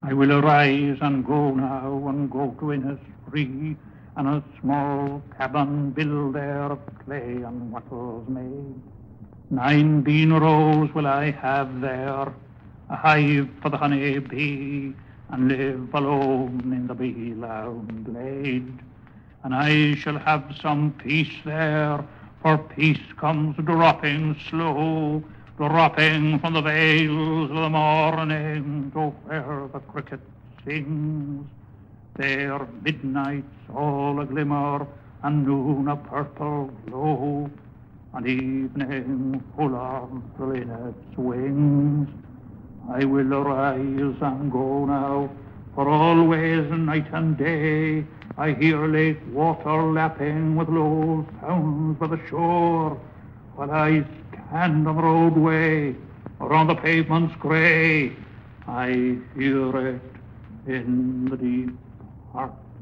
I will arise and go now and go to Innisfree, and a small cabin build there of clay and wattles made. 9 bean rows will I have there, a hive for the honey bee, and live alone in the bee-loud glade. And I shall have some peace there, for peace comes dropping slow, dropping from the vales of the morning to where the cricket sings. There midnight's all a glimmer, and noon a purple glow, and evening full of the linnet's wings. I will arise and go now, for always night and day I hear lake water lapping with low sounds by the shore, while I stand on the roadway or on the pavements grey. I hear it in the deep heart